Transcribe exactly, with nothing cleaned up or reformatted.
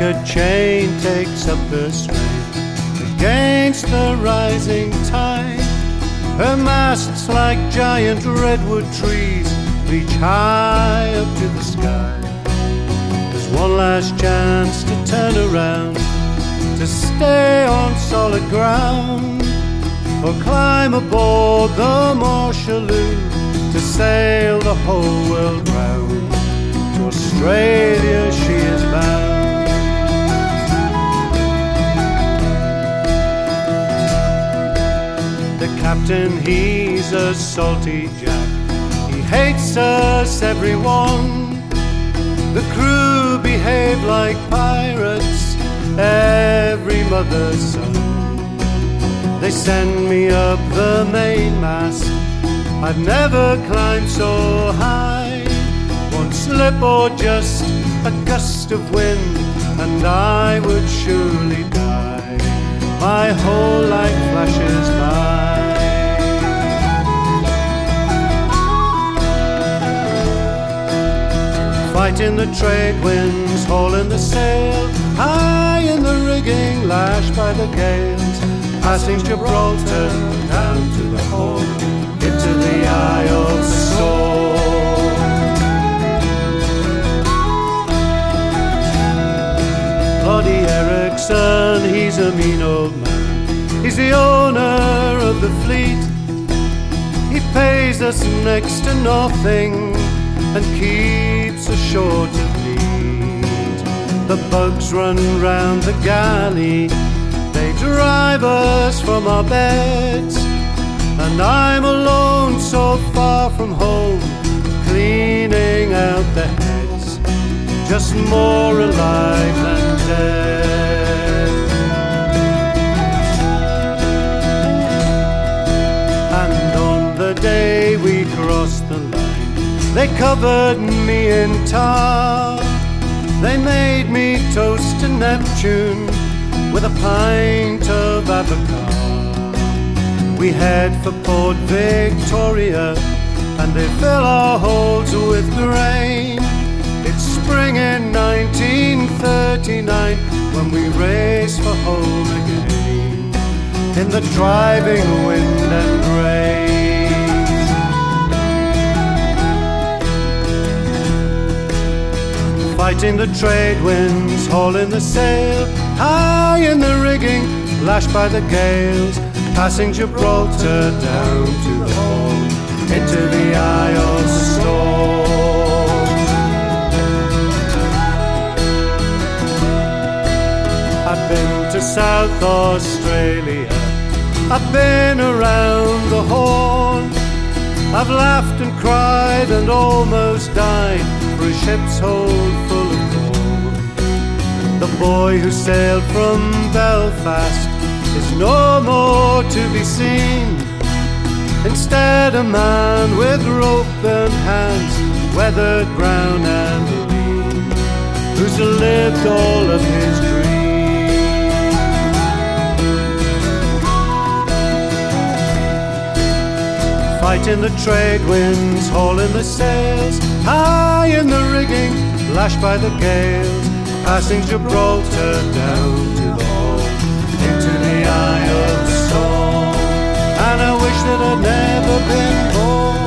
a chain takes up the strain against the rising tide. Her masts like giant redwood trees reach high up to the sky. There's one last chance to turn around, to stay on solid ground, or climb aboard the Morchaloo to sail the whole world round. To Australia she is bound. The captain, he's a salty Jack. He hates us, everyone. The crew behave like pirates, every mother's son. They send me up the mainmast. I've never climbed so high. One slip or just a gust of wind, and I would surely die. My whole life flashes by. Fighting the trade winds, hauling the sail, high in the rigging, lashed by the gales, passing Gibraltar down to the Horn, into the Eye of Storm. Bloody Ericsson, he's a mean old man. He's the owner of the fleet. He pays us next to nothing and keeps us short of meat. The bugs run round the galley, they drive us from our beds, and I'm alone so far from home, cleaning out the heads, just more alive than dead. And on the day we crossed the line, they covered me in tar. They made me toast to Neptune with a pint of Abacar. We head for Port Victoria, and they fill our holds with grain. It's spring in nineteen thirty-nine when we race for home again, in the driving wind and rain. Fighting the trade winds, hauling the sail, high in the rigging, lashed by the gales, passing Gibraltar down to the Horn, into the Eye of Storm. I've been to South Australia, I've been around the Horn. I've laughed and cried and almost died for a ship's hold full of corn. The boy who sailed from Belfast is no more to be seen. Instead, a man with rope-burnt hands, weathered, brown and lean, who's lived all of his dreams. Fighting the trade winds, hauling the sails, high in the rigging, lashed by the gales, passing Gibraltar down to the Horn, into the Eye of Storm. And I wish that I'd never been born.